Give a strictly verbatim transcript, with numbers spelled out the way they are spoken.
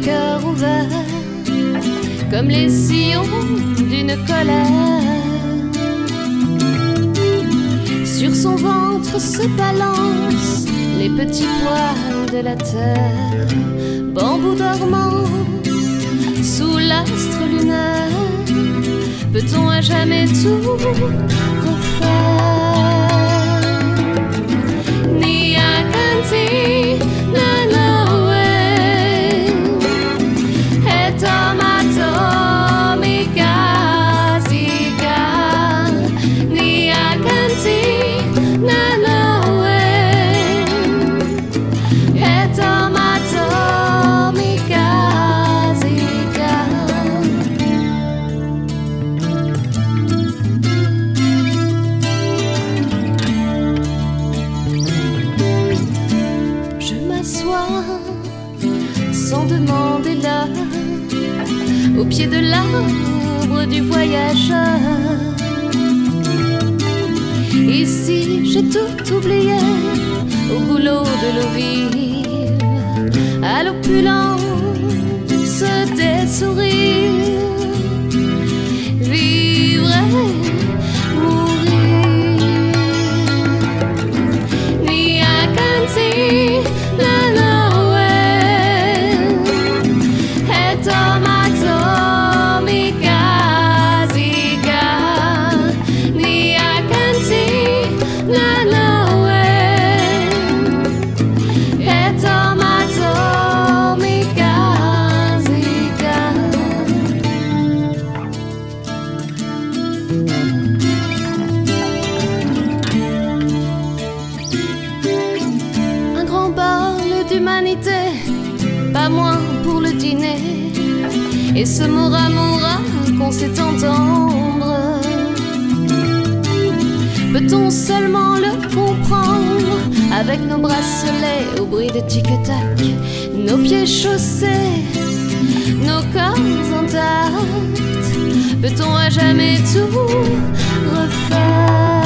cœur ouvert, comme les sillons d'une colère. Sur son ventre se balancent les petits pois de la terre, bambou dormant sous l'astre lunaire. Peut-on à jamais tout refaire? Ni à Kanti, Nanoe, et Tomato, Mikazika. Ni à Kanti, Nanoe, et Tomato, Mikazika. Je m'assois sans demander l'heure au pied de l'arbre du voyageur. Ici j'ai tout oublié au goulot de l'eau vive, à l'opulence des sourires. Vivre et mourir. Ni à Kanti, Nanoe, et Tomato, Mikazika. Ni à Kanti, Nanoe, et Tomato, Mikazika. Un grand bol d'humanité, pas moins pour le dîner, et ce moura moura qu'on sait entendre. Peut-on seulement le comprendre avec nos bracelets au bruit de tic-tac, nos pieds chaussés, nos corps intacts? Peut-on à jamais tout refaire?